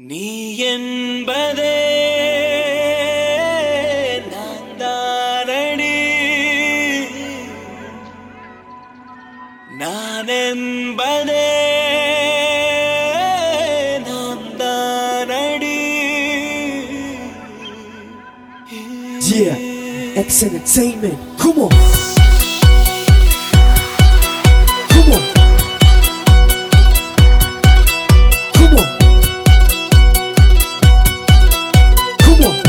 நீ என்பதே நான் தானடி, நான் என்பதே நான் தானடி. Yeah, X Entertainment, come on. Come on. Come on. Come on.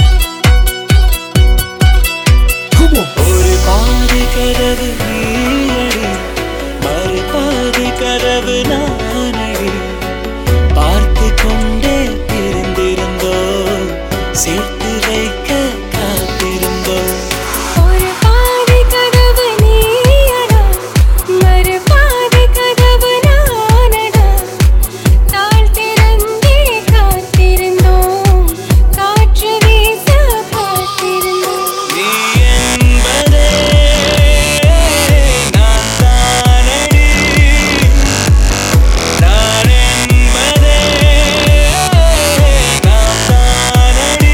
Come on. ஒரு பாதி கதவு நீயடி, மறு பாதி கதவு நானடி. பார்த்து கொண்டே இருந்திருந்தோம், சேர்த்து வைக்க காத்திருந்தோம். ஒரு பாதி கதவு நீயடா, மறு பாதி கதவு நானடா. தாழ் திறந்தே காத்திருந்தோம், காற்று வீச காத்திருந்தோம். நீ என்பதே நான் தானடி, நான் என்பதே நான் தானடி.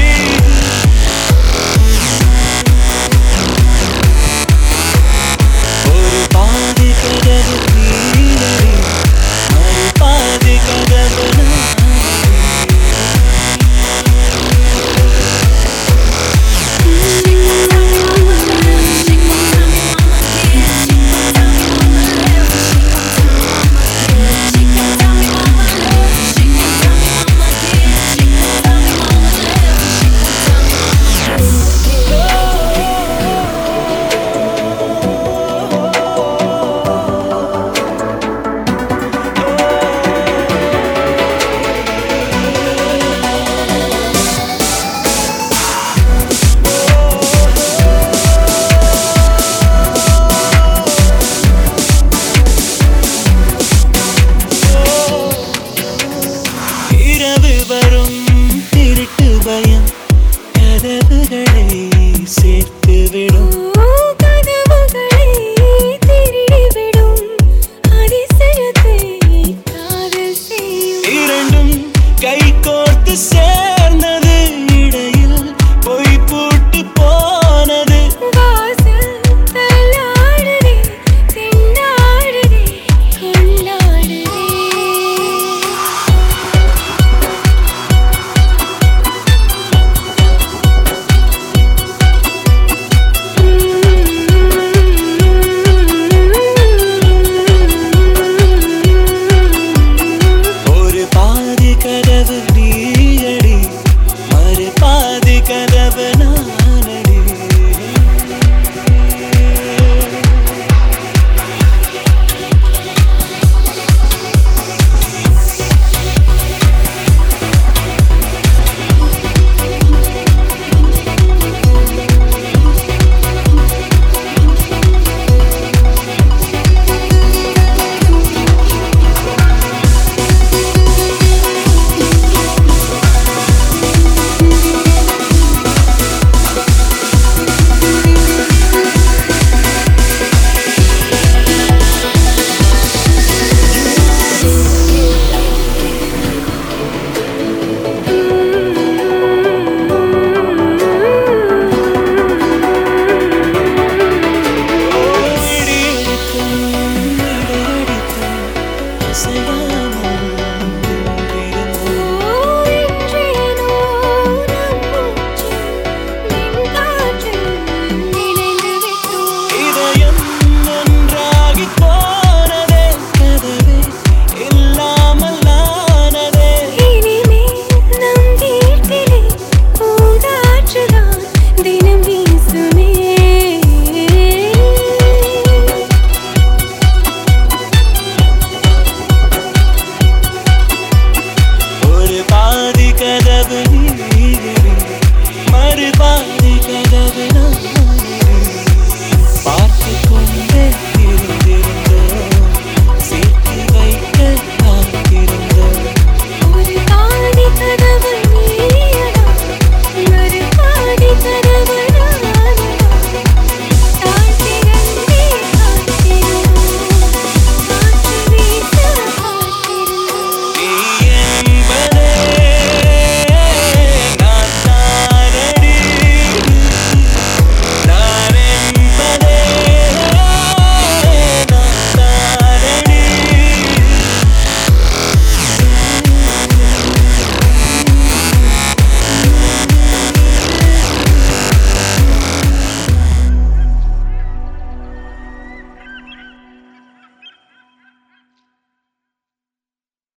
ஒரு பாதி கதவு நீயடி, மறு பாதி கதவு நானடி. இரவு வரும் திருட்டு பயம் கதவுகளை சேர்த்துவிடும். கதவுகளை திருடிவிடும், அதிசயத்தை காதல் செய்யும். இரண்டும் கை கோர்த்து